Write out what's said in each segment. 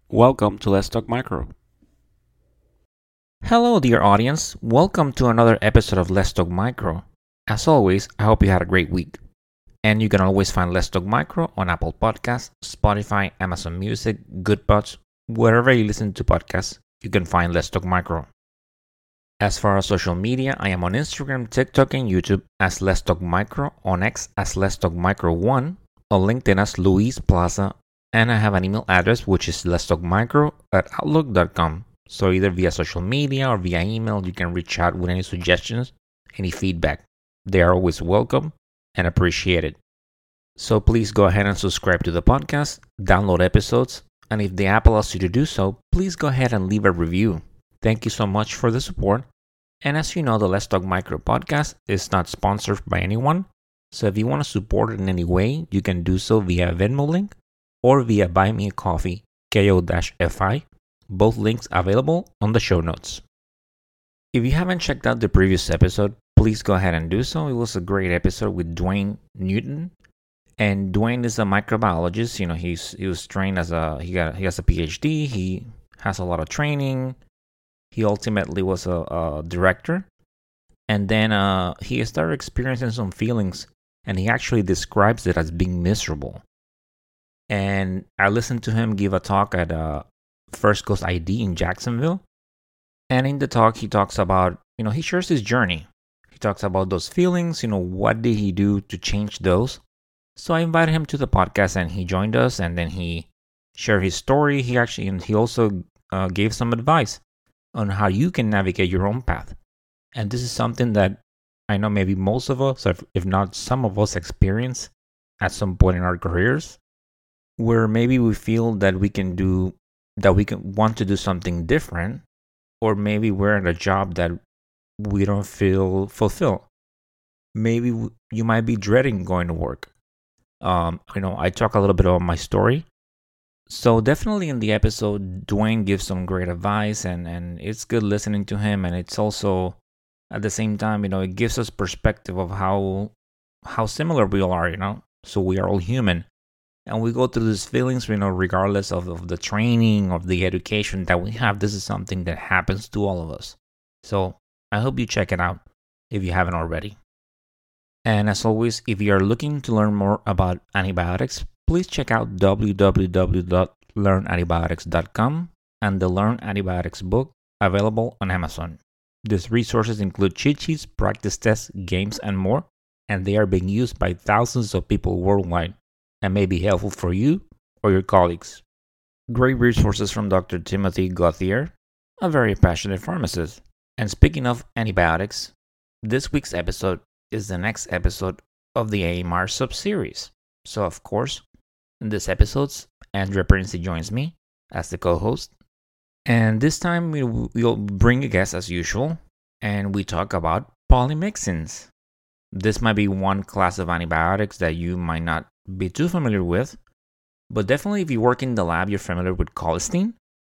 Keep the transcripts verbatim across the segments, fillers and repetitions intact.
Welcome to Let's Talk Micro. Hello, dear audience. Welcome to another episode of Let's Talk Micro. As always, I hope you had a great week. And you can always find Let's Talk Micro on Apple Podcasts, Spotify, Amazon Music, Goodpods, wherever you listen to podcasts, you can find Let's Talk Micro. As far as social media, I am on Instagram, TikTok, and YouTube as Let's Talk Micro, on X as Let's Talk Micro one, on LinkedIn as Luis Plaza, and I have an email address which is letstalkmicro at outlook dot com. So either via social media or via email, you can reach out with any suggestions, any feedback. They are always welcome and appreciated. So please go ahead and subscribe to the podcast, download episodes, and if the app allows you to do so, please go ahead and leave a review. Thank you so much for the support. And as you know, the Let's Talk Micro podcast is not sponsored by anyone. So if you want to support it in any way, you can do so via Venmo link or via Buy Me a Coffee, ko-fi. Both links available on the show notes. If you haven't checked out the previous episode, please go ahead and do so. It was a great episode with Dwayne Newton. And Dwayne is a microbiologist. You know, he's he was trained as a he got he has a P H D. He has a lot of training. He ultimately was a, a director, and then uh, he started experiencing some feelings, and he actually describes it as being miserable. And I listened to him give a talk at uh, First Coast I D in Jacksonville. And in the talk, he talks about, you know, he shares his journey. He talks about those feelings, you know, what did he do to change those? So I invited him to the podcast and he joined us and then he shared his story. He actually, and he also uh, gave some advice on how you can navigate your own path. And this is something that I know maybe most of us, if, if not some of us, experience at some point in our careers, where maybe we feel that we can do, that we can want to do something different, or maybe we're in a job that we don't feel fulfilled. Maybe w- you might be dreading going to work. Um, you know, I talk a little bit about my story. So definitely in the episode, Dwayne gives some great advice, and and it's good listening to him, and it's also at the same time, you know, it gives us perspective of how how similar we all are. You know, so we are all human. And we go through these feelings, you know, regardless of, of the training, of the education that we have. This is something that happens to all of us. So I hope you check it out if you haven't already. And as always, if you are looking to learn more about antibiotics, please check out w w w dot learn antibiotics dot com and the Learn Antibiotics book available on Amazon. These resources include cheat sheets, practice tests, games, and more, and they are being used by thousands of people worldwide and may be helpful for you or your colleagues. Great resources from Doctor Timothy Gauthier, a very passionate pharmacist. And speaking of antibiotics, this week's episode is the next episode of the A M R sub-series. So of course, in this episode, Andrea Princey joins me as the co-host. And this time we will bring a guest as usual, and we talk about polymyxins. This might be one class of antibiotics that you might not be too familiar with, but definitely if you work in the lab, you're familiar with colistin.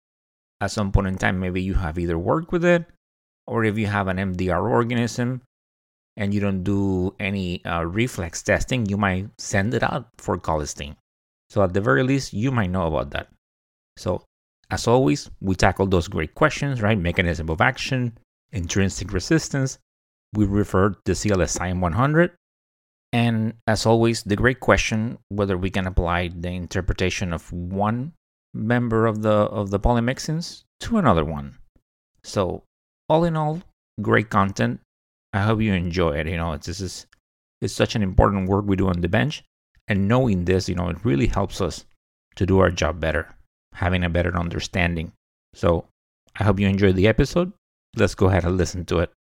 At some point in time, maybe you have either worked with it, or if you have an M D R organism and you don't do any uh, reflex testing, you might send it out for colistin. So at the very least, you might know about that. So as always, we tackle those great questions, right? Mechanism of action, intrinsic resistance. We refer to C L S I M one hundred. And as always, the great question whether we can apply the interpretation of one member of the of the polymyxins to another one. So, all in all, great content. I hope you enjoy it. You know, it's, this is it's such an important work we do on the bench, and knowing this, you know, it really helps us to do our job better, having a better understanding. So, I hope you enjoyed the episode. Let's go ahead and listen to it.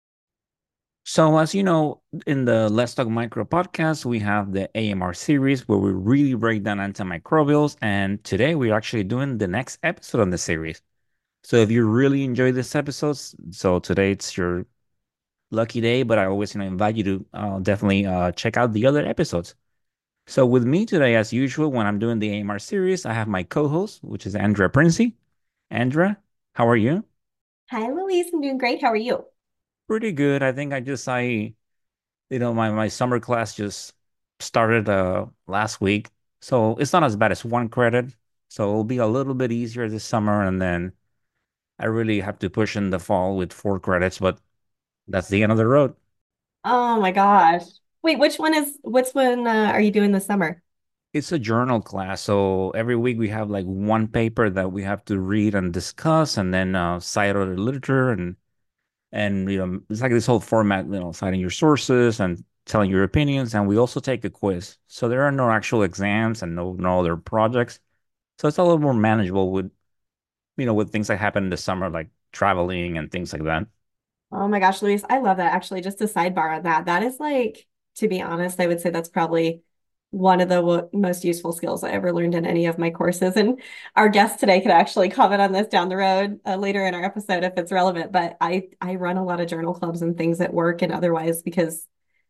So, as you know, in the Let's Talk Micro podcast, we have the A M R series where we really break down antimicrobials. And today we're actually doing the next episode on the series. So, if you really enjoy this episode, so today it's your lucky day, but I always you know, invite you to uh, definitely uh, check out the other episodes. So, with me today, as usual, when I'm doing the A M R series, I have my co host, which is Andrea Princey. Andrea, how are you? Hi, Louise. I'm doing great. How are you? Pretty good. I think I just, I you know, my, my summer class just started uh last week. So it's not as bad as one credit. So it'll be a little bit easier this summer, and then I really have to push in the fall with four credits, but that's the end of the road. Oh my gosh. Wait, which one is, which one uh, are you doing this summer? It's a journal class, so every week we have like one paper that we have to read and discuss, and then uh, cite other literature, and and you know it's like this whole format, you know, citing your sources and telling your opinions, and we also take a quiz. So there are no actual exams and no no other projects, so it's a little more manageable with you know with things that happen in the summer, like traveling and things like that. Oh my gosh, Luis, I love that. Actually, just a sidebar on that. That is like, to be honest, I would say that's probably one of the w most useful skills I ever learned in any of my courses. And our guest today could actually comment on this down the road uh, later in our episode if it's relevant. But I I run a lot of journal clubs and things at work and otherwise because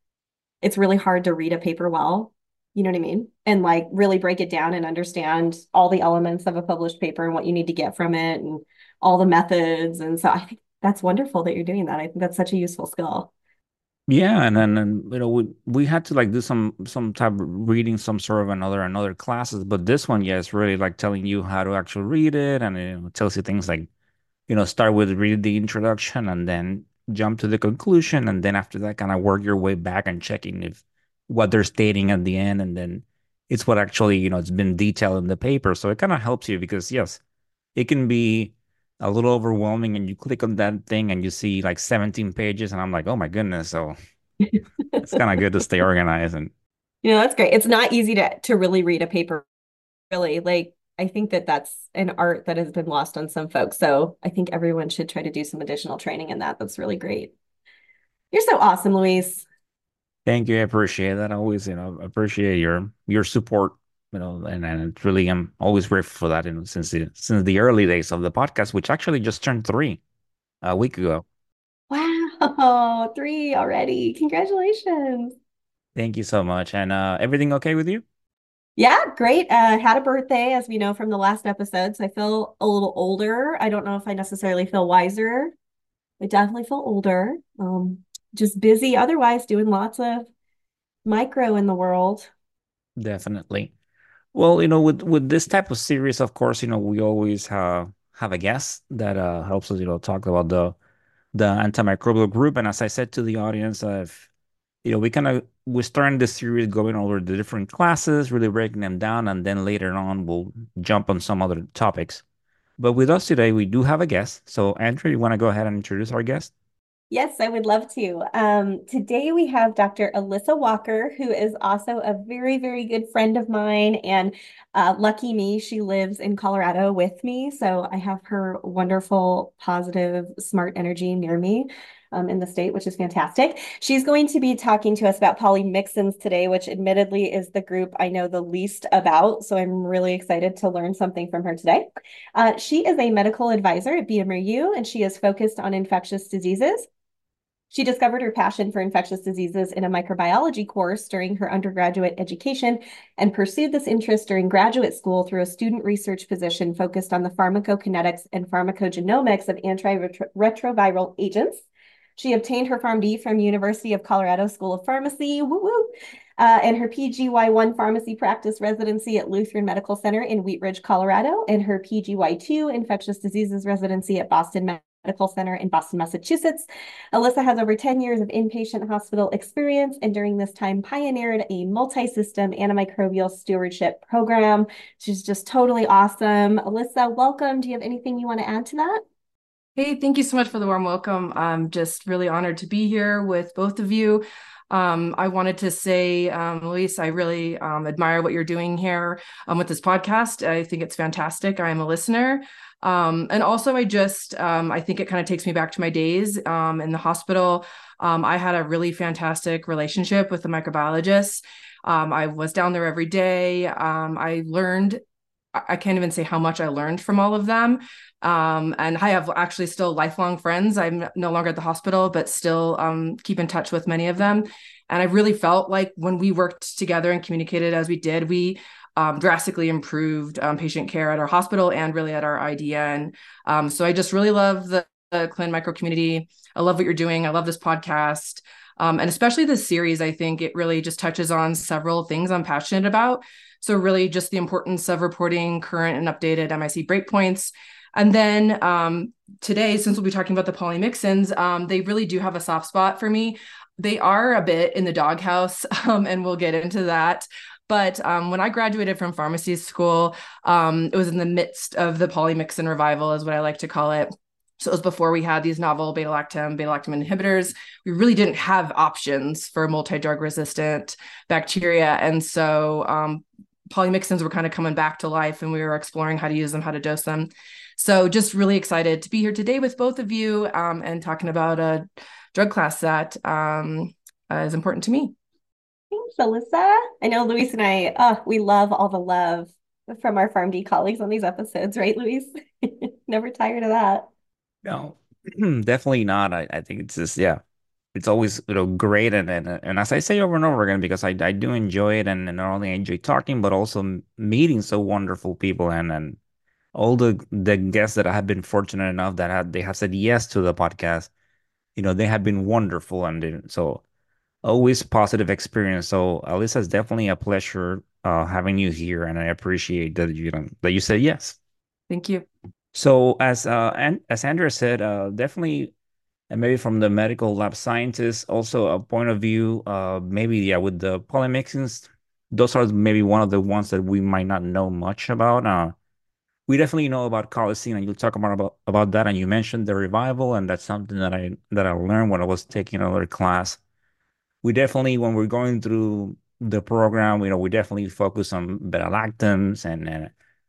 it's really hard to read a paper well. You know what I mean? And like really break it down and understand all the elements of a published paper and what you need to get from it and all the methods. And so I think that's wonderful that you're doing that. I think that's such a useful skill. Yeah, and then and, you know we we had to like do some some type of reading, some sort of another another classes, but this one, yeah, it's really like telling you how to actually read it, and it tells you things like you know start with read the introduction and then jump to the conclusion, and then after that kind of work your way back and checking if what they're stating at the end, and then it's what actually you know it's been detailed in the paper. So it kind of helps you because yes, it can be a little overwhelming, and you click on that thing and you see like seventeen pages, and I'm like, oh my goodness. So it's kind of good to stay organized. And You know, that's great. It's not easy to to really read a paper, really. Like I think that that's an art that has been lost on some folks. So I think everyone should try to do some additional training in that. That's really great. You're so awesome, Luis. thank you. I appreciate that. I always, you know, appreciate your your support, you know, and, and it's really I'm always grateful for that, you know, since the since the early days of the podcast, which actually just turned three a week ago. Wow, three already. Congratulations. Thank you so much. And uh everything okay with you? Yeah, great. Uh, had a birthday, as we know from the last episode. So I feel a little older. I don't know if I necessarily feel wiser. I definitely feel older. Um, just busy otherwise, doing lots of micro in the world. Definitely. Well, you know, with with this type of series, of course, you know, we always have have a guest that uh helps us, you know, talk about the the antimicrobial group. And as I said to the audience, uh, if you know, we kind of we're starting this series going over the different classes, really breaking them down, and then later on we'll jump on some other topics. But with us today, we do have a guest. So, Andrew, you want to go ahead and introduce our guest? Yes, I would love to. Um, today we have Doctor Alyssa Walker, who is also a very, very good friend of mine. And uh, lucky me, she lives in Colorado with me. So I have her wonderful, positive, smart energy near me um, in the state, which is fantastic. She's going to be talking to us about polymyxins today, which admittedly is the group I know the least about. So I'm really excited to learn something from her today. Uh, she is a medical advisor at B M R U, and she is focused on infectious diseases. She discovered her passion for infectious diseases in a microbiology course during her undergraduate education and pursued this interest during graduate school through a student research position focused on the pharmacokinetics and pharmacogenomics of antiretroviral agents. She obtained her PharmD from University of Colorado School of Pharmacy, woo woo, uh, and her P G Y one pharmacy practice residency at Lutheran Medical Center in Wheat Ridge, Colorado, and her P G Y two infectious diseases residency at Boston Medical Center in Boston, Massachusetts. Alyssa has over ten years of inpatient hospital experience and during this time pioneered a multi-system antimicrobial stewardship program. She's just totally awesome. Alyssa, welcome. Do you have anything you want to add to that? Hey, thank you so much for the warm welcome. I'm just really honored to be here with both of you. Um, I wanted to say, um, Luis, I really um, admire what you're doing here um, with this podcast. I think it's fantastic. I am a listener. Um, and also, I just, um, I think it kind of takes me back to my days um, in the hospital. Um, I had a really fantastic relationship with the microbiologists. Um, I was down there every day. Um, I learned I can't even say how much I learned from all of them. Um, and I have actually still lifelong friends. I'm no longer at the hospital, but still um, keep in touch with many of them. And I really felt like when we worked together and communicated as we did, we um, drastically improved um, patient care at our hospital and really at our I D N. Um, so I just really love the, the Clin Micro community. I love what you're doing. I love this podcast. Um, and especially this series, I think it really just touches on several things I'm passionate about. So really just the importance of reporting current and updated M I C breakpoints. And then um, today, since we'll be talking about the polymyxins, um, they really do have a soft spot for me. They are a bit in the doghouse, um, and we'll get into that. But um, when I graduated from pharmacy school, um, it was in the midst of the polymyxin revival, is what I like to call it. So it was before we had these novel beta-lactam, beta-lactam inhibitors. We really didn't have options for multi-drug resistant bacteria. And so um, polymyxins were kind of coming back to life, and we were exploring how to use them, how to dose them. So just really excited to be here today with both of you um, and talking about a drug class that um, uh, is important to me. Thanks, Alyssa. I know Luis and I, uh, we love all the love from our PharmD colleagues on these episodes, right, Luis? Never tired of that. No, definitely not. I, I think it's just, yeah, it's always, you know, great. And, and, and as I say over and over again, because I, I do enjoy it, and, and not only enjoy talking, but also m- meeting so wonderful people, and, and all the, the guests that I have been fortunate enough that had, they have said yes to the podcast, you know, they have been wonderful. And they- so always positive experience. So Alyssa, it's definitely a pleasure uh, having you here. And I appreciate that you, know, that you said yes. Thank you. So as uh and as Andrea said, uh definitely, and maybe from the medical lab scientist, also a point of view, uh maybe yeah, with the polymyxins, those are maybe one of the ones that we might not know much about. Uh we definitely know about colistin, and you'll talk about, about about that. And you mentioned the revival, and that's something that I that I learned when I was taking another class. We definitely, when we're going through the program, you know, we definitely focus on beta lactams, and, and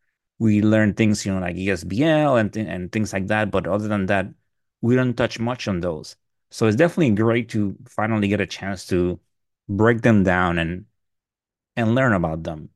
we learn things, you know, like E S B L and th and things like that. But other than that, we don't touch much on those. So it's definitely great to finally get a chance to break them down and and learn about them.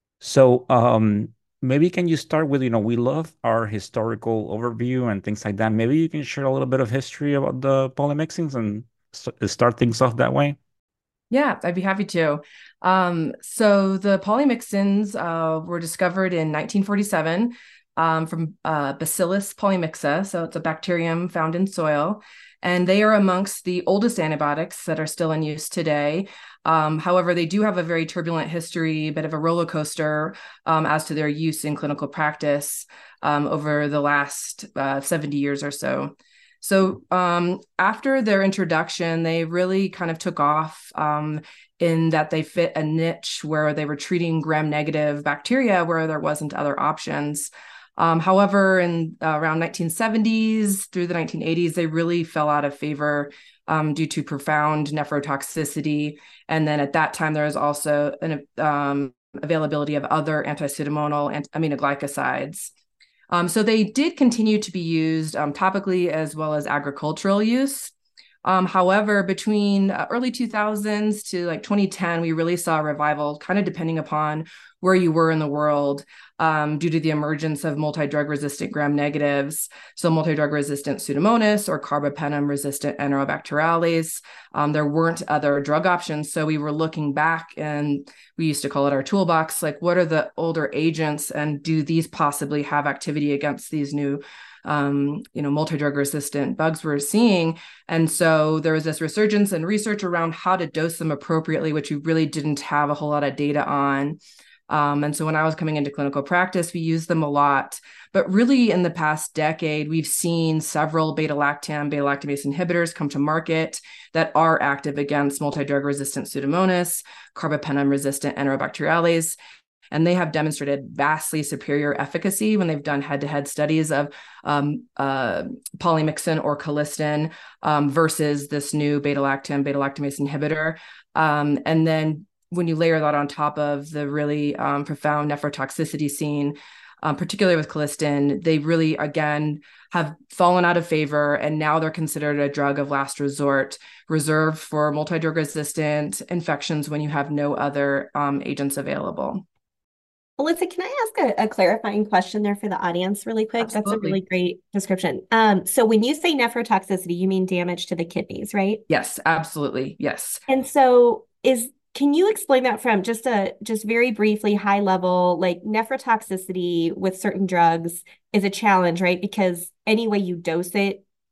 So um, maybe can you start with, you know, we love our historical overview and things like that. Maybe you can share a little bit of history about the polymixings and st start things off that way. Yeah, I'd be happy to. Um, so the polymyxins uh, were discovered in nineteen forty-seven um, from uh, Bacillus polymyxa. So it's a bacterium found in soil. And they are amongst the oldest antibiotics that are still in use today. Um, however, they do have a very turbulent history, a bit of a roller coaster um, as to their use in clinical practice um, over the last uh, seventy years or so. So um, after their introduction, they really kind of took off um, in that they fit a niche where they were treating gram-negative bacteria where there wasn't other options. Um, however, in uh, around nineteen seventies through the nineteen eighties, they really fell out of favor um, due to profound nephrotoxicity. And then at that time, there was also an um, availability of other anti-pseudomonal and aminoglycosides. Um, so they did continue to be used um, topically as well as agricultural use. Um, however, between uh, early two thousands to like twenty ten, we really saw a revival, kind of depending upon where you were in the world, um, due to the emergence of multi-drug resistant gram-negatives, so multi-drug resistant Pseudomonas or carbapenem resistant Enterobacterales. Um, there weren't other drug options, so we were looking back, and we used to call it our toolbox, like what are the older agents, and do these possibly have activity against these new Um, you know, multi-drug resistant bugs we're seeing. And so there was this resurgence in research around how to dose them appropriately, which we really didn't have a whole lot of data on. Um, and so when I was coming into clinical practice, we used them a lot. But really in the past decade, we've seen several beta-lactam, beta-lactamase inhibitors come to market that are active against multi-drug resistant Pseudomonas, carbapenem-resistant Enterobacterales. And they have demonstrated vastly superior efficacy when they've done head-to-head studies of um, uh, polymyxin or colistin um, versus this new beta-lactam, beta-lactamase inhibitor. Um, and then when you layer that on top of the really um, profound nephrotoxicity seen, um, particularly with colistin, they really, again, have fallen out of favor, and now they're considered a drug of last resort, reserved for multi-drug resistant infections when you have no other um, agents available. Alyssa, can I ask a, a clarifying question there for the audience really quick? Absolutely. That's a really great description. Um, so when you say nephrotoxicity, you mean damage to the kidneys, right? Yes, absolutely. Yes. And so is can you explain that from just a just very briefly high level, like nephrotoxicity with certain drugs is a challenge, right? Because any way you dose it,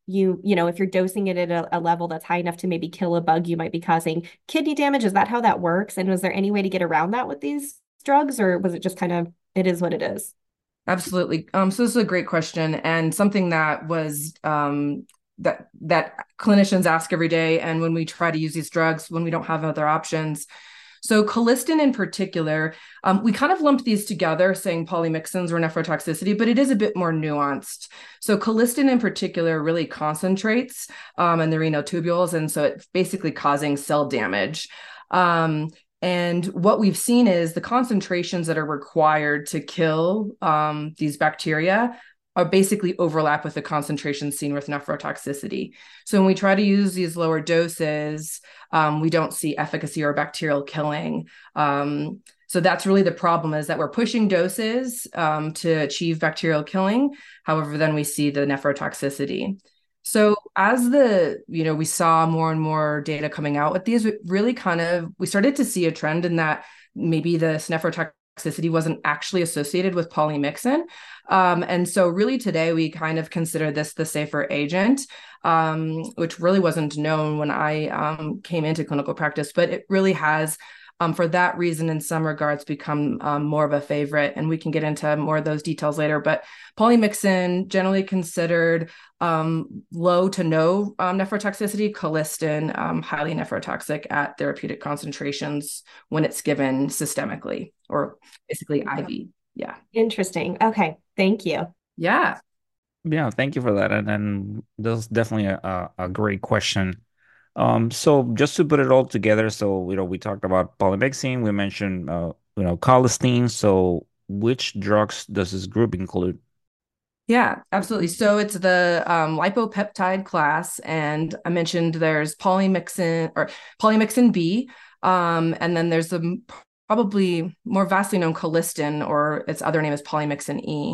you, you know, if you're dosing it at a, a level that's high enough to maybe kill a bug, you might be causing kidney damage. Is that how that works? And was there any way to get around that with these drugs, or was it just kind of, it is what it is? Absolutely. Um, so this is a great question, and something that was um, that that clinicians ask every day. And when we try to use these drugs, when we don't have other options. So colistin in particular, um, we kind of lumped these together, saying polymyxins or nephrotoxicity, but it is a bit more nuanced. So colistin in particular really concentrates um, in the renal tubules, and so it's basically causing cell damage. Um, And what we've seen is the concentrations that are required to kill um, these bacteria are basically overlap with the concentrations seen with nephrotoxicity. So when we try to use these lower doses, um, we don't see efficacy or bacterial killing. Um, so that's really the problem, is that we're pushing doses um, to achieve bacterial killing. However, then we see the nephrotoxicity. So as the, you know, we saw more and more data coming out with these, we really kind of, we started to see a trend in that maybe the nephrotoxicity wasn't actually associated with polymyxin. Um, and so really today we kind of consider this the safer agent, um, which really wasn't known when I um, came into clinical practice, but it really has Um, for that reason, in some regards, become um, more of a favorite. And we can get into more of those details later. But polymyxin, generally considered um, low to no um, nephrotoxicity, colistin, um, highly nephrotoxic at therapeutic concentrations when it's given systemically, or basically I V. Yeah. Interesting. Okay. Thank you. Yeah. Yeah, thank you for that. And and that's definitely a, a, a great question. Um, so just to put it all together, so you know, we talked about polymyxin, we mentioned uh, you know, colistin. So which drugs does this group include? Yeah, absolutely. So it's the um, lipopeptide class, and I mentioned there's polymyxin or polymyxin B, um, and then there's the probably more vastly known colistin, or its other name is polymyxin E.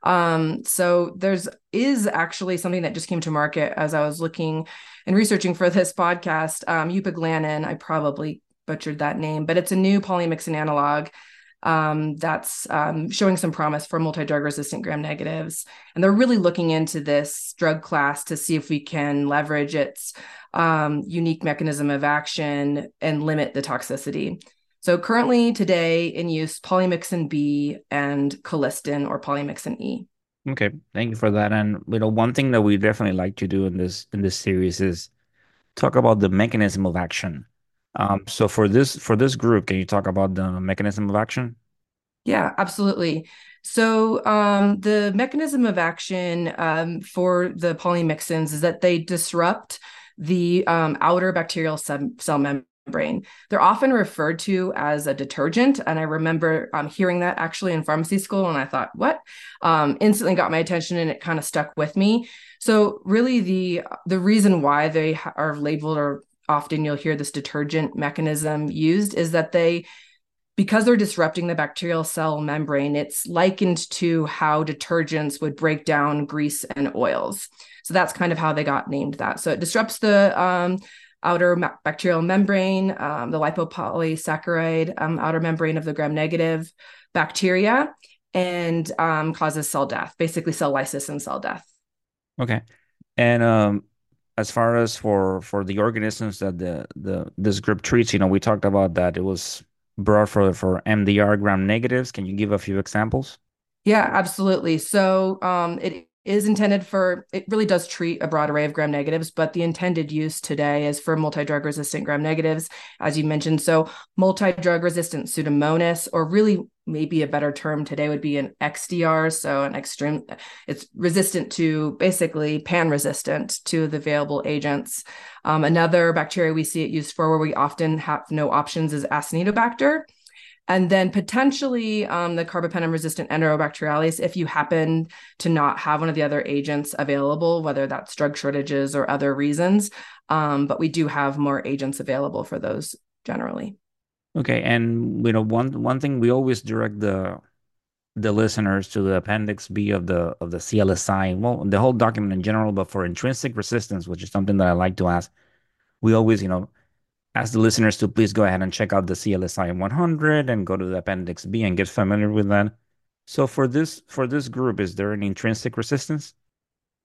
Um, so there's is actually something that just came to market as I was looking and researching for this podcast, um, upaglanin. I probably butchered that name, but it's a new polymyxin analog um, that's um, showing some promise for multi-drug resistant gram negatives. And they're really looking into this drug class to see if we can leverage its um, unique mechanism of action and limit the toxicity. So currently today in use, polymyxin B and colistin, or polymyxin E. Okay, thank you for that. And you know, one thing that we definitely like to do in this in this series is talk about the mechanism of action. Um, so for this for this group, can you talk about the mechanism of action? Yeah, absolutely. So um, the mechanism of action um, for the polymyxins is that they disrupt the um, outer bacterial cell membrane. They're often referred to as a detergent. And I remember um, hearing that actually in pharmacy school. And I thought, what? Um, instantly got my attention, and it kind of stuck with me. So really the, the reason why they are labeled, or often you'll hear this detergent mechanism used, is that they because they're disrupting the bacterial cell membrane, it's likened to how detergents would break down grease and oils. So that's kind of how they got named that. So it disrupts the um, outer ma- bacterial membrane, um, the lipopolysaccharide um, outer membrane of the gram-negative bacteria, and um, causes cell death, basically cell lysis and cell death. Okay. And um, as far as for for the organisms that the the this group treats, you know, we talked about that it was brought for for M D R gram negatives. Can you give a few examples? Yeah, absolutely. So um, it is intended for, it really does treat a broad array of gram negatives, but the intended use today is for multi-drug resistant gram negatives, as you mentioned. So multi-drug resistant Pseudomonas, or really maybe a better term today would be an X D R. So an extreme, it's resistant to, basically pan-resistant to the available agents. Um, another bacteria we see it used for, where we often have no options, is Acinetobacter. And then potentially um, the carbapenem-resistant Enterobacterialis, if you happen to not have one of the other agents available, whether that's drug shortages or other reasons. Um, but we do have more agents available for those generally. Okay, and you know, one one thing we always direct the the listeners to the Appendix B of the of the C L S I, well, the whole document in general, but for intrinsic resistance, which is something that I like to ask, we always, you know, ask the listeners to please go ahead and check out the C L S I one hundred and go to the Appendix B and get familiar with that. So for this for this group, is there an intrinsic resistance?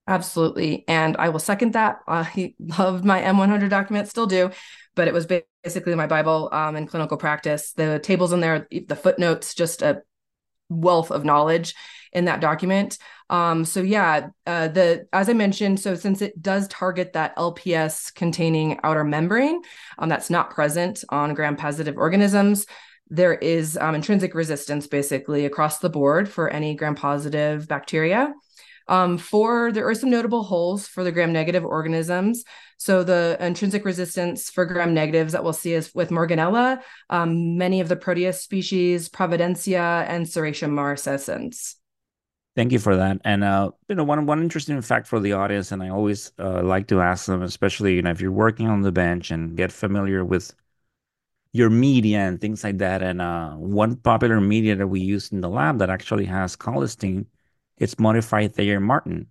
Absolutely. And I will second that. I loved my M one hundred document, still do, but it was basically my Bible um, in clinical practice. The tables in there, the footnotes, just a wealth of knowledge in that document. Um, so yeah, uh, the as I mentioned, so since it does target that L P S containing outer membrane um, that's not present on gram-positive organisms, there is um, intrinsic resistance basically across the board for any gram-positive bacteria. Um, for there are some notable holes for the gram-negative organisms. So the intrinsic resistance for gram-negatives that we'll see is with Morganella, um, many of the Proteus species, Providencia, and Serratia marcescens. Thank you for that. And uh, you know, one one interesting fact for the audience, and I always uh, like to ask them, especially you know, if you're working on the bench and get familiar with your media and things like that. And uh, one popular media that we use in the lab that actually has colistin, it's modified Thayer Martin.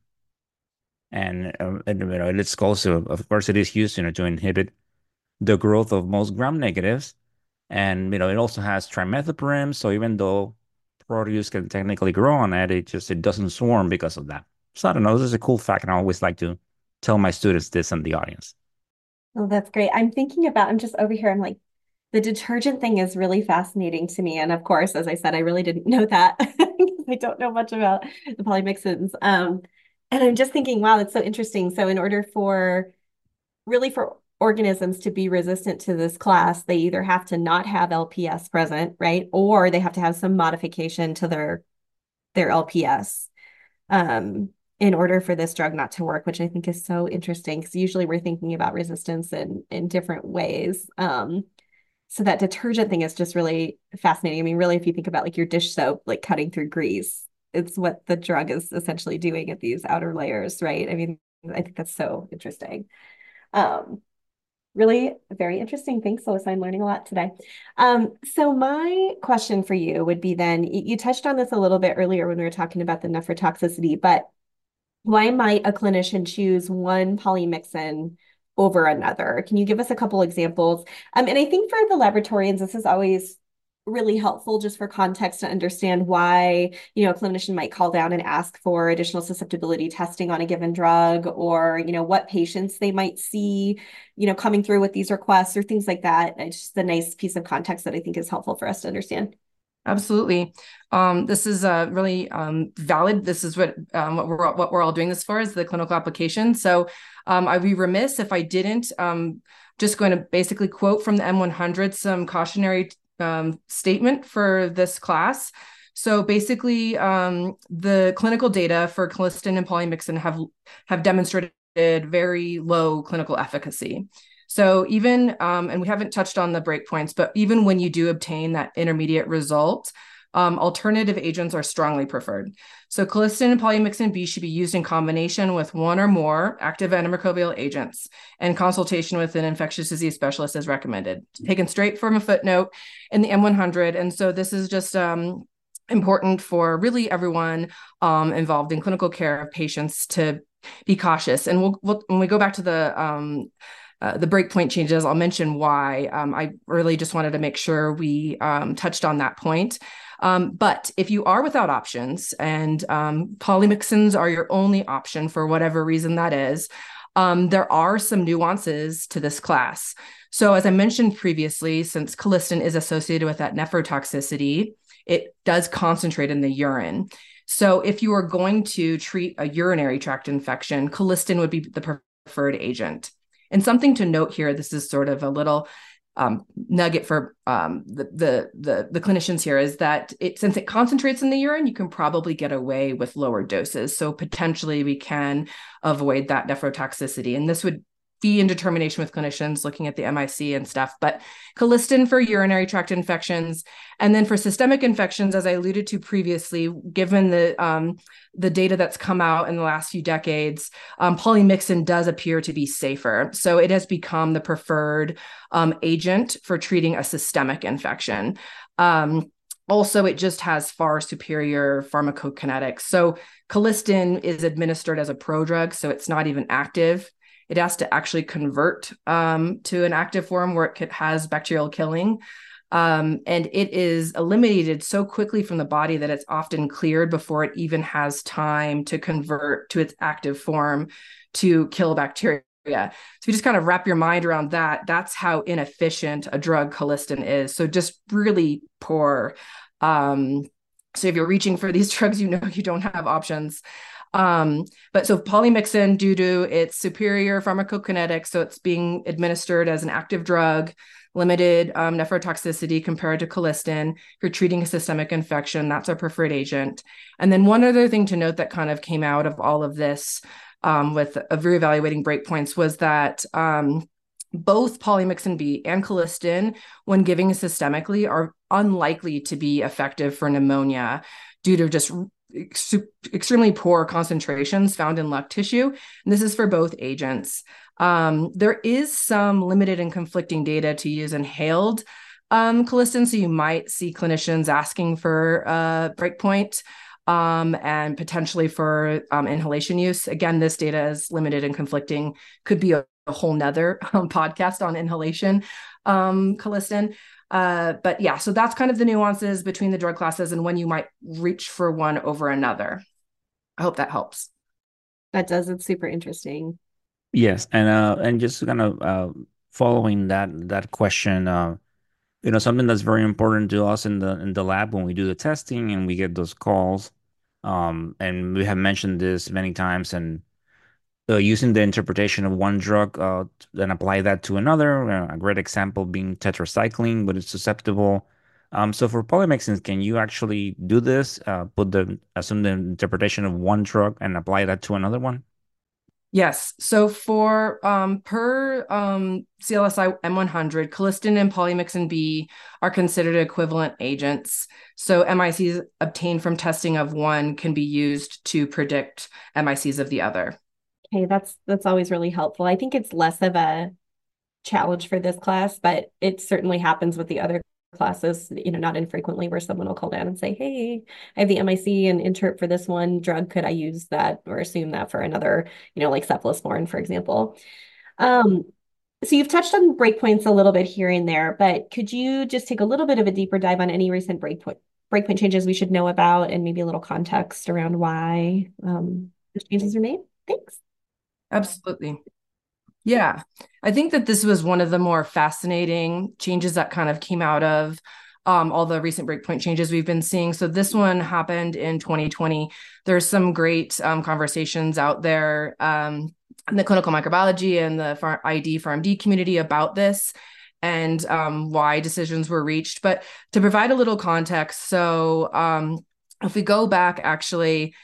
And, uh, and you know, it's also, of course, it is used, you know, to inhibit the growth of most gram negatives. And, you know, it also has trimethoprim. So even though Proteus can technically grow on it, it just, it doesn't swarm because of that. So I don't know, this is a cool fact. And I always like to tell my students this in the audience. Oh, that's great. I'm thinking about, I'm just over here. I'm like, the detergent thing is really fascinating to me. And of course, as I said, I really didn't know that because I don't know much about the polymyxins. Um, and I'm just thinking, wow, that's so interesting. So in order for really for organisms to be resistant to this class, they either have to not have L P S present, right? Or they have to have some modification to their their L P S um, in order for this drug not to work, which I think is so interesting because usually we're thinking about resistance in in different ways. Um, so that detergent thing is just really fascinating. I mean, really, if you think about like your dish soap, like cutting through grease, it's what the drug is essentially doing at these outer layers, right? I mean, I think that's so interesting. Um, really very interesting. Thanks, Lois. I'm learning a lot today. Um, so my question for you would be then, you, you touched on this a little bit earlier when we were talking about the nephrotoxicity, but why might a clinician choose one polymyxin over another? Can you give us a couple examples? Um, and I think for the laboratorians, this is always really helpful just for context to understand why, you know, a clinician might call down and ask for additional susceptibility testing on a given drug, or, you know, what patients they might see, you know, coming through with these requests or things like that. It's just a nice piece of context that I think is helpful for us to understand. Absolutely. Um, this is uh, really um, valid. This is what um, what we're what we're all doing this for, is the clinical application. So um, I'd be remiss if I didn't um, just going to basically quote from the M one hundred some cautionary um, statement for this class. So basically, um, the clinical data for colistin and polymyxin have have demonstrated very low clinical efficacy. So even, um, and we haven't touched on the breakpoints, but even when you do obtain that intermediate result, um, alternative agents are strongly preferred. So colistin and polymyxin B should be used in combination with one or more active antimicrobial agents, and consultation with an infectious disease specialist is recommended. Taken straight from a footnote in the M one hundred. And so this is just um, important for really everyone um, involved in clinical care of patients to be cautious. And we'll, we'll when we go back to the um, Uh, the breakpoint changes, I'll mention why. Um, I really just wanted to make sure we um, touched on that point. Um, but if you are without options and um, polymyxins are your only option for whatever reason that is, um, there are some nuances to this class. So as I mentioned previously, since colistin is associated with that nephrotoxicity, it does concentrate in the urine. So if you are going to treat a urinary tract infection, colistin would be the preferred agent. And something to note here, this is sort of a little um, nugget for um, the, the, the, the clinicians here, is that it, since it concentrates in the urine, you can probably get away with lower doses. So potentially we can avoid that nephrotoxicity. And this would be in determination with clinicians looking at the M I C and stuff, but colistin for urinary tract infections. And then for systemic infections, as I alluded to previously, given the um, the data that's come out in the last few decades, um, polymyxin does appear to be safer. So it has become the preferred um, agent for treating a systemic infection. Um, Also, it just has far superior pharmacokinetics. So colistin is administered as a prodrug, so it's not even active. It has to actually convert um, to an active form where it has bacterial killing. Um, and it is eliminated so quickly from the body that it's often cleared before it even has time to convert to its active form to kill bacteria. So you just kind of wrap your mind around that. That's how inefficient a drug colistin is. So just really poor. Um, so if you're reaching for these drugs, you know you don't have options. Um, but so polymyxin, due to its superior pharmacokinetics, so it's being administered as an active drug, limited um, nephrotoxicity compared to colistin. If you're treating a systemic infection, that's our preferred agent. And then one other thing to note that kind of came out of all of this um, with uh, reevaluating breakpoints was that um, both polymyxin B and colistin, when giving systemically, are unlikely to be effective for pneumonia due to just ex- extremely poor concentrations found in lung tissue. And this is for both agents. Um, there is some limited and conflicting data to use inhaled um, colistin. So you might see clinicians asking for a breakpoint um, and potentially for um, inhalation use. Again, this data is limited and conflicting. Could be a, a whole nother um, podcast on inhalation um, colistin. Uh, but yeah, so that's kind of the nuances between the drug classes and when you might reach for one over another. I hope that helps. That does. It's super interesting. Yes, and uh, and just kind of uh, following that that question, uh, you know, something that's very important to us in the in the lab when we do the testing and we get those calls, um, and we have mentioned this many times, and uh, using the interpretation of one drug, uh, then apply that to another. Uh, a great example being tetracycline, but it's susceptible. Um, so for polymyxins, can you actually do this? Uh, put the assume the interpretation of one drug and apply that to another one? Yes. So for um, per um, C L S I M one hundred, colistin and polymyxin B are considered equivalent agents. So M I Cs obtained from testing of one can be used to predict M I Cs of the other. Okay, that's that's always really helpful. I think it's less of a challenge for this class, but it certainly happens with the other classes, you know, not infrequently, where someone will call down and say, hey, I have the M I C and interp for this one drug. Could I use that or assume that for another, you know, like cephalosporin, for example? Um, so you've touched on breakpoints a little bit here and there, but could you just take a little bit of a deeper dive on any recent breakpoint breakpoint changes we should know about and maybe a little context around why um, those changes are made? Thanks. Absolutely. Yeah, I think that this was one of the more fascinating changes that kind of came out of um, all the recent breakpoint changes we've been seeing. So this one happened in twenty twenty. There's some great um, conversations out there um, in the clinical microbiology and the I D, PharmD community about this and um, why decisions were reached. But to provide a little context, so um, if we go back actually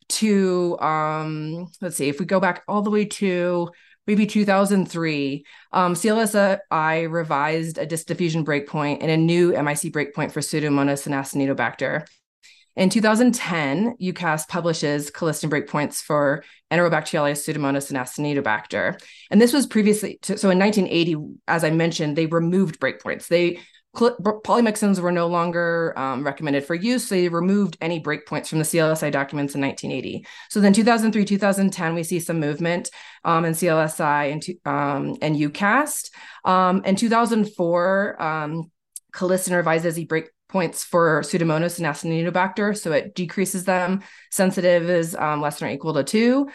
to, um, let's see, if we go back all the way to maybe two thousand three, um, C L S I revised a dysdiffusion breakpoint and a new M I C breakpoint for Pseudomonas and Acinetobacter. In two thousand ten, UCAS publishes colistin breakpoints for Enterobacteriales, Pseudomonas, and Acinetobacter. And this was previously, to, so in nineteen eighty, as I mentioned, they removed breakpoints. They polymyxins were no longer um, recommended for use. So they removed any breakpoints from the C L S I documents in nineteen eighty. So then two thousand three, two thousand ten, we see some movement um, in C L S I and, um, and UCAS. Um, in two thousand four, um, colistin revises the breakpoints for Pseudomonas and Acinetobacter. So it decreases them. Sensitive is um, less than or equal to two.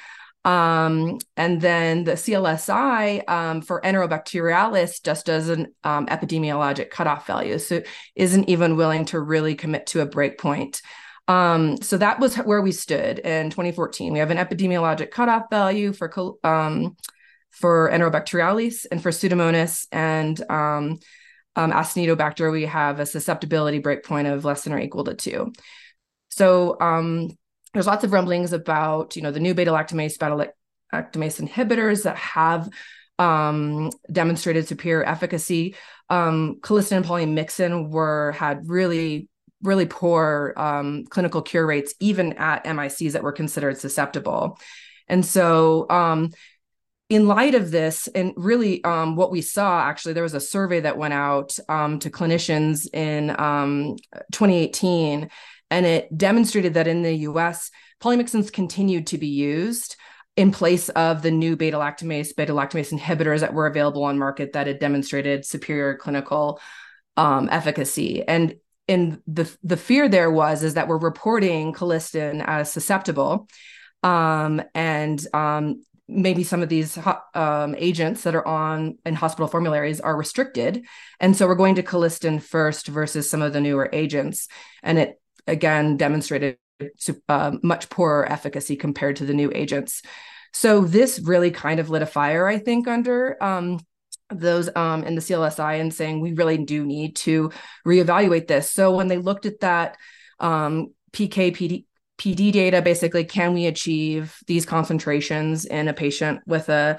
Um, and then the C L S I um, for Enterobacterialis just does an um, epidemiologic cutoff value. So isn't even willing to really commit to a breakpoint. Um, so that was where we stood in twenty fourteen. We have an epidemiologic cutoff value for, um, for Enterobacterialis, and for Pseudomonas and um, um, Acinetobacter, we have a susceptibility breakpoint of less than or equal to two. So um, there's lots of rumblings about, you know, the new beta-lactamase, beta-lactamase inhibitors that have um, demonstrated superior efficacy. Um, colistin and polymyxin were had really, really poor um, clinical cure rates, even at M I Cs that were considered susceptible. And so um, in light of this, and really um, what we saw, actually, there was a survey that went out um, to clinicians in um, twenty eighteen, and it demonstrated that in the U S, polymyxins continued to be used in place of the new beta-lactamase, beta-lactamase inhibitors that were available on market that had demonstrated superior clinical um, efficacy. And and the the fear there was is that we're reporting colistin as susceptible, um, and um, maybe some of these um, agents that are on in hospital formularies are restricted, and so we're going to colistin first versus some of the newer agents, and it again demonstrated uh, much poorer efficacy compared to the new agents. So this really kind of lit a fire, I think, under um, those um, in the C L S I and saying we really do need to reevaluate this. So when they looked at that um, P K P D, P D data, basically, can we achieve these concentrations in a patient with a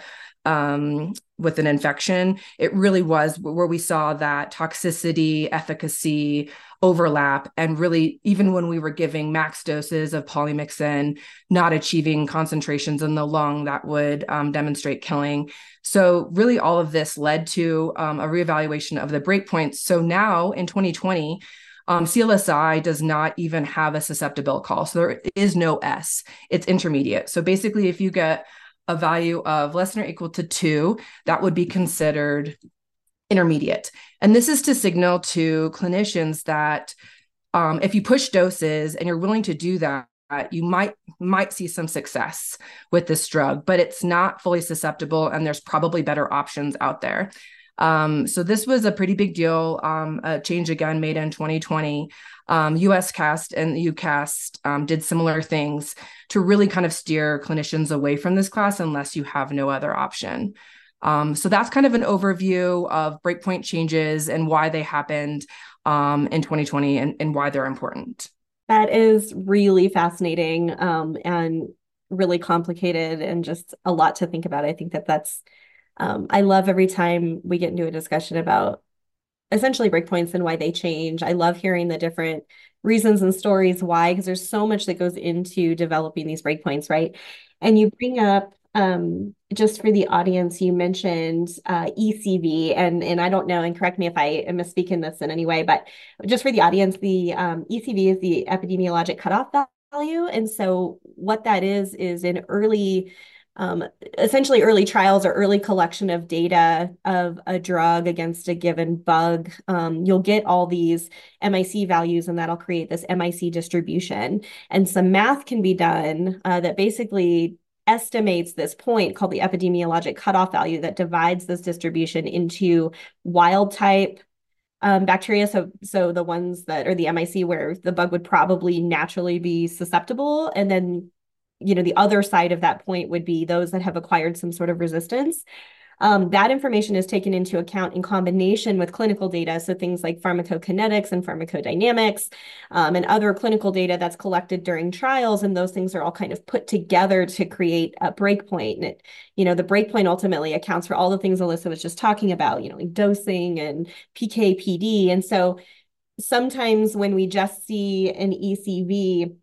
um, with an infection? It really was where we saw that toxicity, efficacy overlap, and really, even when we were giving max doses of polymyxin, not achieving concentrations in the lung that would um, demonstrate killing. So really, all of this led to um, a reevaluation of the breakpoints. So now in twenty twenty, Um, C L S I does not even have a susceptible call. So there is no S. It's intermediate. So basically, if you get a value of less than or equal to two, that would be considered intermediate. And this is to signal to clinicians that um, if you push doses and you're willing to do that, you might might see some success with this drug, but it's not fully susceptible, and there's probably better options out there. Um, so this was a pretty big deal, um, a change again made in twenty twenty. Um, USCAST and the UCAST um, did similar things to really kind of steer clinicians away from this class unless you have no other option. Um, so that's kind of an overview of breakpoint changes and why they happened um, in twenty twenty and, and why they're important. That is really fascinating um, and really complicated and just a lot to think about. I think that that's Um, I love every time we get into a discussion about essentially breakpoints and why they change. I love hearing the different reasons and stories why, because there's so much that goes into developing these breakpoints, right? And you bring up, um, just for the audience, you mentioned uh, E C V, and and I don't know, and correct me if I am misspeaking this in any way, but just for the audience, the um, E C V is the epidemiologic cutoff value. And so what that is, is an early Um, essentially early trials or early collection of data of a drug against a given bug. Um, you'll get all these M I C values, and that'll create this M I C distribution. And some math can be done uh, that basically estimates this point called the epidemiologic cutoff value that divides this distribution into wild type um, bacteria. So, so the ones that are the M I C where the bug would probably naturally be susceptible, and then you know, the other side of that point would be those that have acquired some sort of resistance. Um, that information is taken into account in combination with clinical data. So things like pharmacokinetics and pharmacodynamics um, and other clinical data that's collected during trials. And those things are all kind of put together to create a breakpoint. And it, you know, the breakpoint ultimately accounts for all the things Alyssa was just talking about, you know, like dosing and P K P D. And so sometimes when we just see an E C V,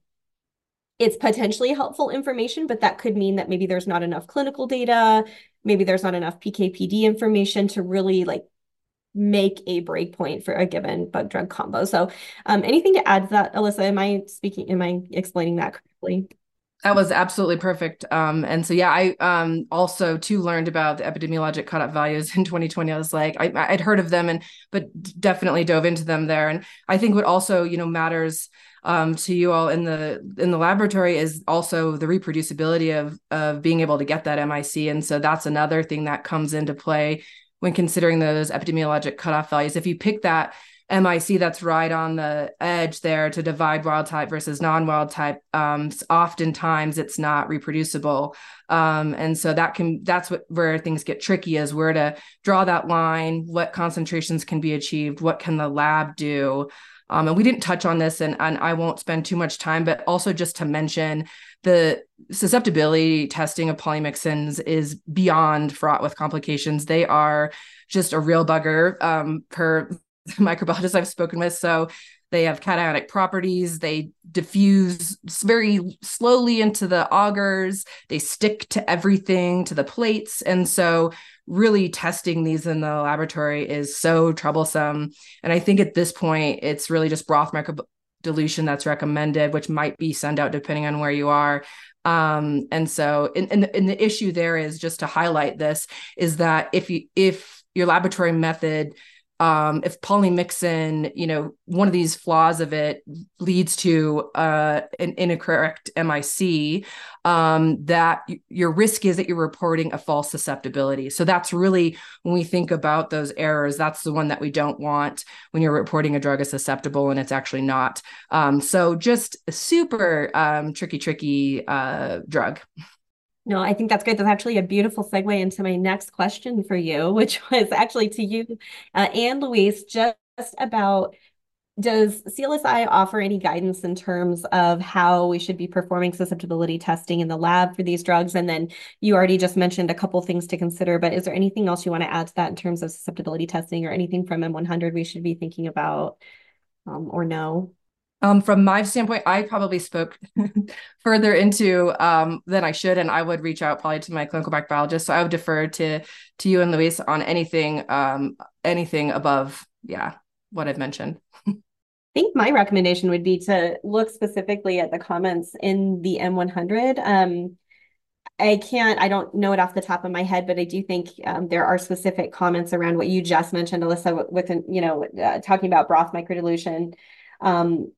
it's potentially helpful information, but that could mean that maybe there's not enough clinical data, maybe there's not enough P K P D information to really like make a breakpoint for a given bug drug combo. So um, anything to add to that, Alyssa? Am I speaking, am I explaining that correctly? That was absolutely perfect. Um, and so, yeah, I um, also too learned about the epidemiologic cutoff values in twenty twenty. I was like, I, I'd heard of them, and but definitely dove into them there. And I think what also, you know, matters um, to you all in the in the laboratory is also the reproducibility of of being able to get that M I C. And so that's another thing that comes into play when considering those epidemiologic cutoff values. If you pick that M I C that's right on the edge there to divide wild type versus non-wild type, um, oftentimes it's not reproducible. Um, and so that can, that's what, where things get tricky, is where to draw that line, what concentrations can be achieved, what can the lab do? Um, and we didn't touch on this, and, and I won't spend too much time, but also just to mention the susceptibility testing of polymyxins is beyond fraught with complications. They are just a real bugger um, per microbiologists I've spoken with. So they have cationic properties. They diffuse very slowly into the augers. They stick to everything, to the plates. And so really testing these in the laboratory is so troublesome. And I think at this point, it's really just broth microdilution that's recommended, which might be send out depending on where you are. Um, and so, and, and, and the issue there is, just to highlight this, is that if you, if your laboratory method um, if polymyxin, you know, one of these flaws of it leads to uh, an incorrect M I C, um, that y- your risk is that you're reporting a false susceptibility. So that's really, when we think about those errors, that's the one that we don't want when you're reporting a drug as susceptible and it's actually not. Um, so just a super um, tricky, tricky uh, drug. No, I think that's great. That's actually a beautiful segue into my next question for you, which was actually to you uh, and Luis, just about, does C L S I offer any guidance in terms of how we should be performing susceptibility testing in the lab for these drugs? And then you already just mentioned a couple things to consider, but is there anything else you want to add to that in terms of susceptibility testing, or anything from M one hundred we should be thinking about, um, or no? Um, from my standpoint, I probably spoke further into um, than I should, and I would reach out probably to my clinical microbiologist. So I would defer to to you and Luis on anything um, anything above, yeah, what I've mentioned. I think my recommendation would be to look specifically at the comments in the M one hundred. Um, I can't, I don't know it off the top of my head, but I do think um, there are specific comments around what you just mentioned, Alyssa, with, you know, uh, talking about broth microdilution. Um,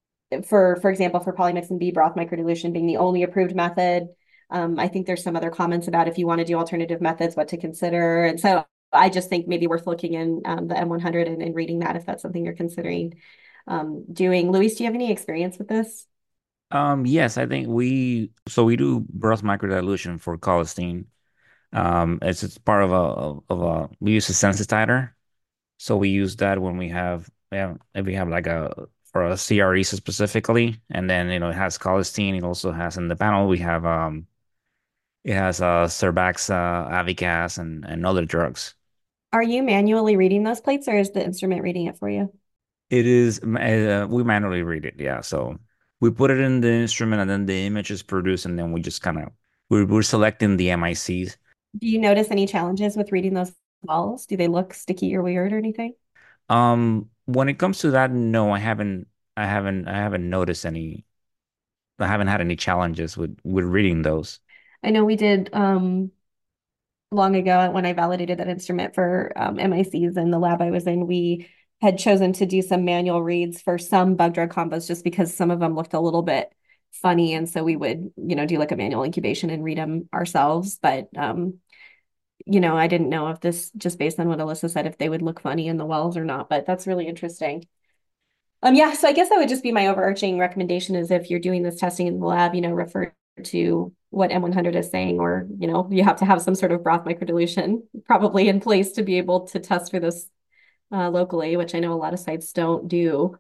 for, for example, for polymyxin B, broth microdilution being the only approved method. Um, I think there's some other comments about if you want to do alternative methods, what to consider. And so I just think maybe worth looking in um, the M one hundred and, and reading that if that's something you're considering um, doing. Luis, do you have any experience with this? Um, yes, I think we so we do broth microdilution for colistin. Um, it's it's part of a of a we use a sensitizer. So we use that when we have yeah, if we have like a for a C R E specifically, and then you know it has colistin. It also has in the panel we have um it has uh Cerbaxa, Avicaz, and and other drugs. Are you manually reading those plates, or is the instrument reading it for you? It is uh, we manually read it, yeah. So we put it in the instrument, and then the image is produced, and then we just kind of we're we're selecting the M I Cs. Do you notice any challenges with reading those walls? Do they look sticky or weird or anything? Um, when it comes to that, no, I haven't, I haven't, I haven't noticed any. I haven't had any challenges with with reading those. I know we did um, long ago when I validated that instrument for um, M I Cs in the lab I was in. We had chosen to do some manual reads for some bug drug combos just because some of them looked a little bit funny. And so we would, you know, do like a manual incubation and read them ourselves. But, um, you know, I didn't know if this, just based on what Alyssa said, if they would look funny in the wells or not. But that's really interesting. Um, yeah, so I guess that would just be my overarching recommendation is if you're doing this testing in the lab, you know, refer to what M one hundred is saying, or, you know, you have to have some sort of broth microdilution probably in place to be able to test for this uh, locally, which I know a lot of sites don't do.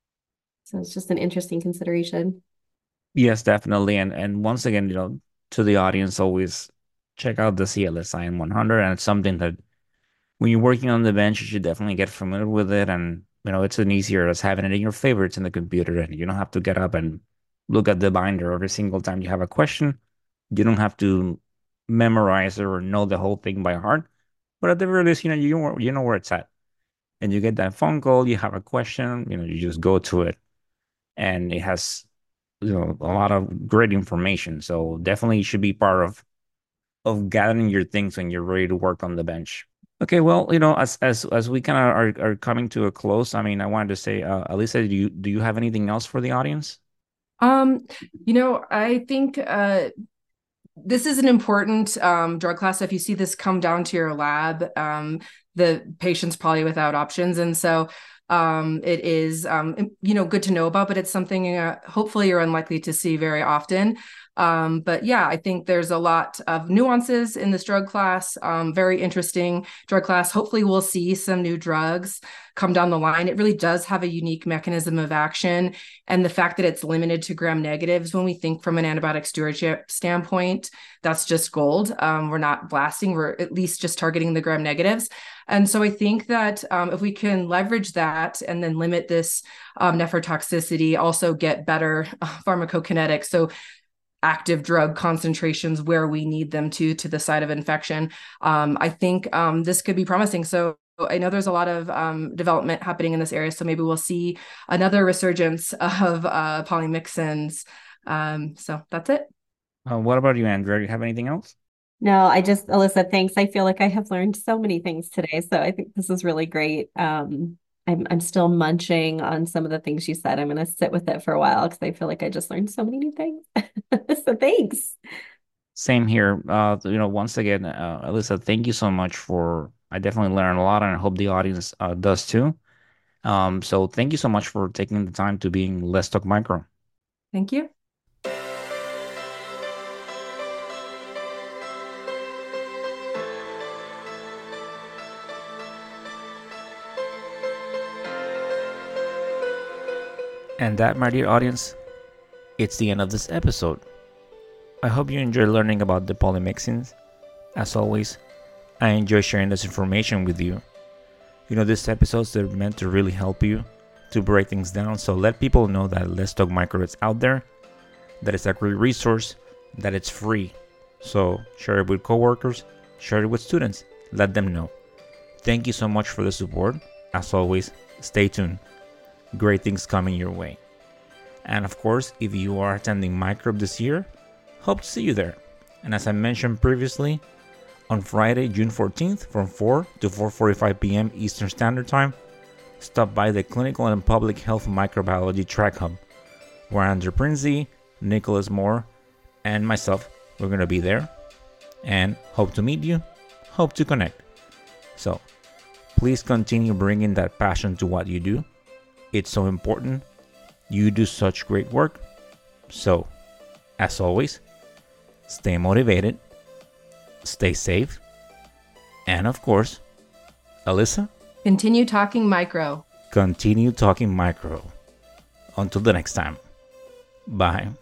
So it's just an interesting consideration. Yes, definitely. And and once again, you know, to the audience, always check out the C L S I one hundred, and it's something that when you're working on the bench, you should definitely get familiar with it. And you know, it's an easier as having it in your favorites in the computer, and you don't have to get up and look at the binder every single time you have a question. You don't have to memorize it or know the whole thing by heart. But at the very least, you know, you know, you know where it's at. And you get that phone call, you have a question, you know, you just go to it. And it has, you know, a lot of great information. So definitely you should be part of of gathering your things when you're ready to work on the bench. Okay, well, you know, as as as we kind of are, are coming to a close, I mean, I wanted to say, uh, Alisa, do you do you have anything else for the audience? Um, you know, I think uh, this is an important um, drug class. If you see this come down to your lab, um, the patient's probably without options. And so um, it is, um, you know, good to know about, but it's something uh, hopefully you're unlikely to see very often. Um, but yeah, I think there's a lot of nuances in this drug class, um, very interesting drug class. Hopefully we'll see some new drugs come down the line. It really does have a unique mechanism of action. And the fact that it's limited to gram negatives, when we think from an antibiotic stewardship standpoint, that's just gold. Um, we're not blasting, we're at least just targeting the gram negatives. And so I think that um, if we can leverage that and then limit this um, nephrotoxicity, also get better uh, pharmacokinetics. So active drug concentrations where we need them to, to the site of infection. Um, I think um, this could be promising. So I know there's a lot of um, development happening in this area. So maybe we'll see another resurgence of uh, polymyxins. Um, so that's it. Uh, what about you, Andrea? Do you have anything else? No, I just, Alyssa, thanks. I feel like I have learned so many things today. So I think this is really great. Um, I'm I'm still munching on some of the things you said. I'm gonna sit with it for a while because I feel like I just learned so many new things. So thanks. Same here. Uh, you know, once again, uh, Alyssa, thank you so much for. I definitely learned a lot, and I hope the audience uh, does too. Um, so thank you so much for taking the time to being Let's Talk Micro. Thank you. And that, my dear audience, it's the end of this episode. I hope you enjoyed learning about the polymyxins. As always, I enjoy sharing this information with you. You know, these episodes are meant to really help you to break things down, so let people know that Let's Talk Micro is out there, that it's a great resource, that it's free. So share it with coworkers, share it with students, let them know. Thank you so much for the support. As always, stay tuned. Great things coming your way. And of course, if you are attending Microbe this year, hope to see you there. And as I mentioned previously, on Friday, June fourteenth, from four to four forty-five p.m. Eastern Standard Time, stop by the Clinical and Public Health Microbiology Track Hub, where Andrew Prinzi, Nicholas Moore, and myself, we're going to be there. And hope to meet you, hope to connect. So, please continue bringing that passion to what you do. It's so important. You do such great work. So, as always, stay motivated, stay safe, and of course, Alyssa, Continue talking micro. continue talking micro. Until the next time. Bye.